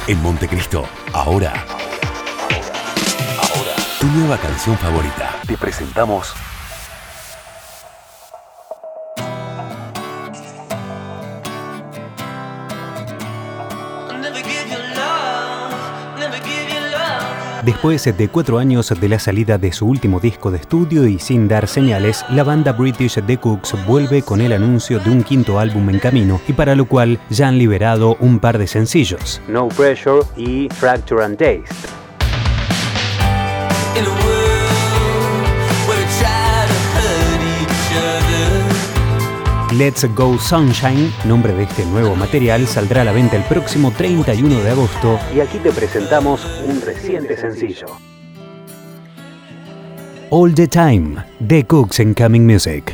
En Montecristo, ahora. Tu nueva canción favorita. Te presentamos Después de 4 años de la salida de su último disco de estudio y sin dar señales, la banda British The Cooks vuelve con el anuncio de un 5º álbum en camino, y para lo cual ya han liberado un par de sencillos: No Pressure y Fracture and Taste. Let's Go Sunshine, nombre de este nuevo material, saldrá a la venta el próximo 31 de agosto y aquí te presentamos un reciente sencillo. All the Time, The Cooks en Coming Music.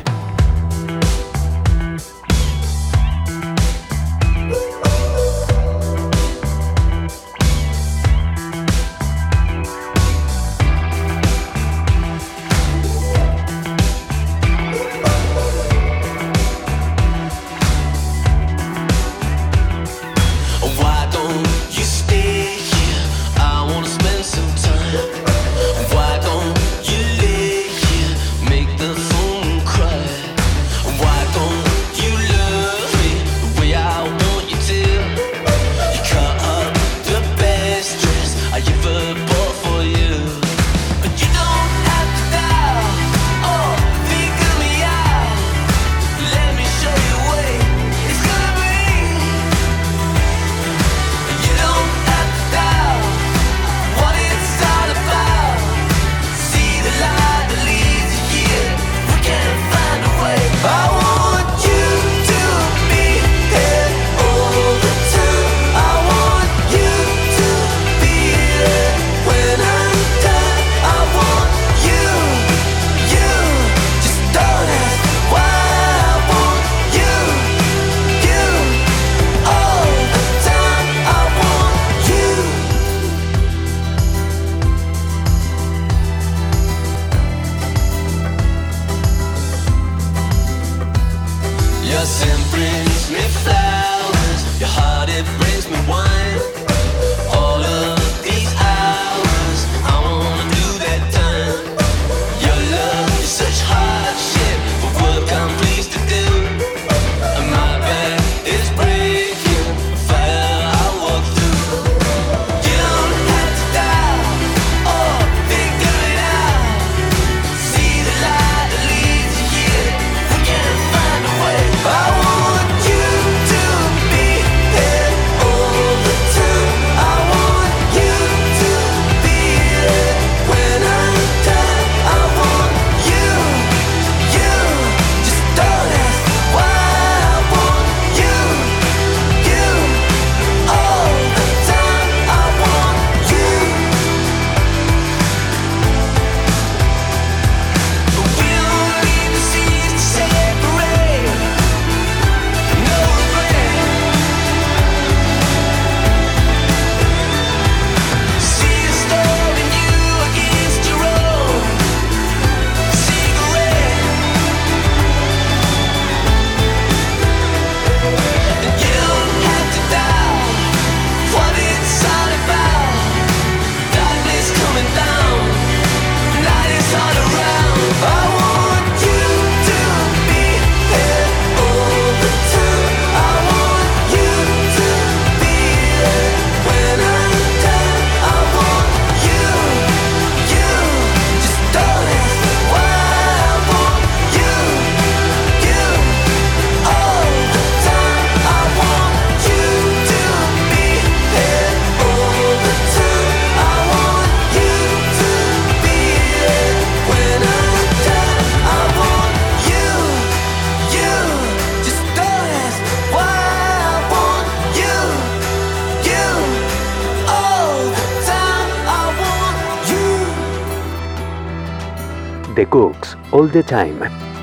The Cooks, All the Time.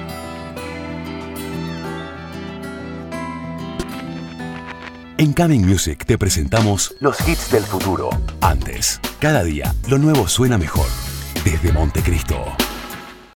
En Coming Music te presentamos los hits del futuro. Antes, cada día, lo nuevo suena mejor. Desde Montecristo.